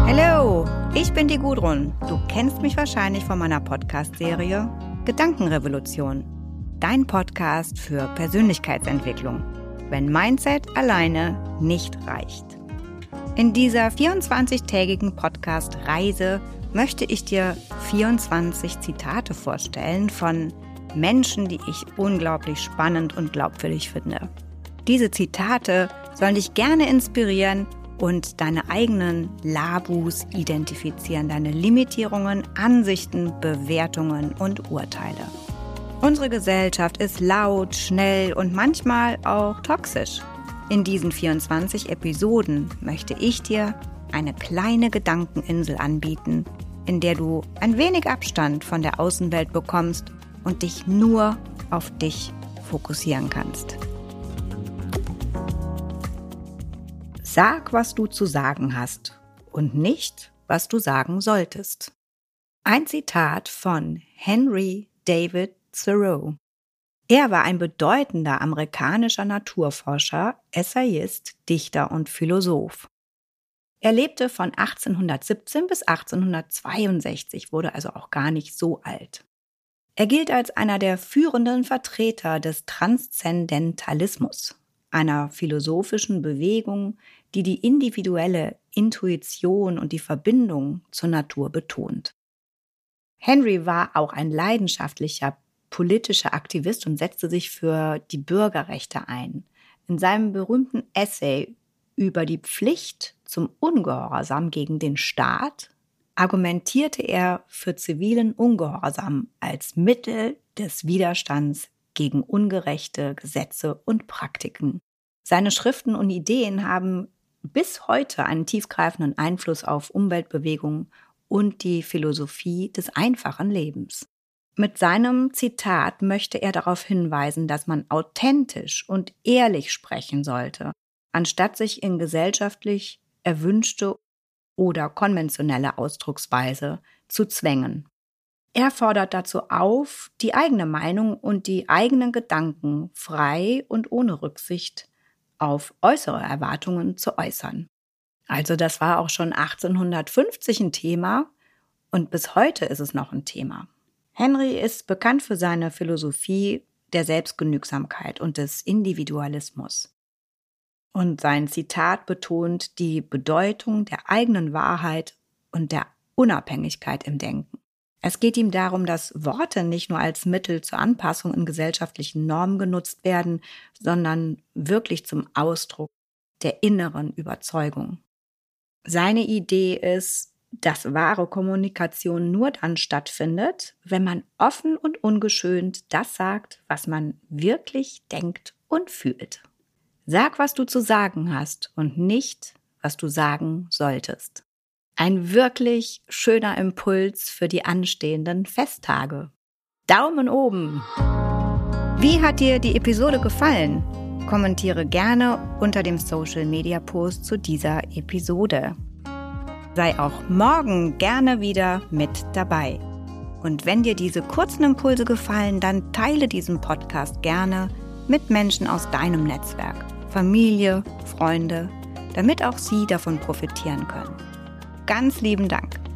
Hallo, ich bin die Gudrun. Du kennst mich wahrscheinlich von meiner Podcast-Serie Gedankenrevolution. Dein Podcast für Persönlichkeitsentwicklung, wenn Mindset alleine nicht reicht. In dieser 24-tägigen Podcast-Reise möchte ich dir 24 Zitate vorstellen von Menschen, die ich unglaublich spannend und glaubwürdig finde. Diese Zitate sollen dich gerne inspirieren und deine eigenen Labus identifizieren, deine Limitierungen, Ansichten, Bewertungen und Urteile. Unsere Gesellschaft ist laut, schnell und manchmal auch toxisch. In diesen 24 Episoden möchte ich dir eine kleine Gedankeninsel anbieten, in der du ein wenig Abstand von der Außenwelt bekommst und dich nur auf dich fokussieren kannst. Sag, was du zu sagen hast und nicht, was du sagen solltest. Ein Zitat von Henry David Thoreau. Er war ein bedeutender amerikanischer Naturforscher, Essayist, Dichter und Philosoph. Er lebte von 1817 bis 1862, wurde also auch gar nicht so alt. Er gilt als einer der führenden Vertreter des Transzendentalismus, einer philosophischen Bewegung, die die individuelle Intuition und die Verbindung zur Natur betont. Henry war auch ein leidenschaftlicher politischer Aktivist und setzte sich für die Bürgerrechte ein. In seinem berühmten Essay über die Pflicht zum Ungehorsam gegen den Staat argumentierte er für zivilen Ungehorsam als Mittel des Widerstands gegen ungerechte Gesetze und Praktiken. Seine Schriften und Ideen haben bis heute einen tiefgreifenden Einfluss auf Umweltbewegungen und die Philosophie des einfachen Lebens. Mit seinem Zitat möchte er darauf hinweisen, dass man authentisch und ehrlich sprechen sollte, anstatt sich in gesellschaftlich erwünschte oder konventionelle Ausdrucksweise zu zwängen. Er fordert dazu auf, die eigene Meinung und die eigenen Gedanken frei und ohne Rücksicht auf äußere Erwartungen zu äußern. Also das war auch schon 1850 ein Thema und bis heute ist es noch ein Thema. Henry ist bekannt für seine Philosophie der Selbstgenügsamkeit und des Individualismus. Und sein Zitat betont die Bedeutung der eigenen Wahrheit und der Unabhängigkeit im Denken. Es geht ihm darum, dass Worte nicht nur als Mittel zur Anpassung in gesellschaftlichen Normen genutzt werden, sondern wirklich zum Ausdruck der inneren Überzeugung. Seine Idee ist, dass wahre Kommunikation nur dann stattfindet, wenn man offen und ungeschönt das sagt, was man wirklich denkt und fühlt. Sag, was du zu sagen hast und nicht, was du sagen solltest. Ein wirklich schöner Impuls für die anstehenden Festtage. Daumen oben! Wie hat dir die Episode gefallen? Kommentiere gerne unter dem Social-Media-Post zu dieser Episode. Sei auch morgen gerne wieder mit dabei. Und wenn dir diese kurzen Impulse gefallen, dann teile diesen Podcast gerne mit Menschen aus deinem Netzwerk, Familie, Freunde, damit auch sie davon profitieren können. Ganz lieben Dank.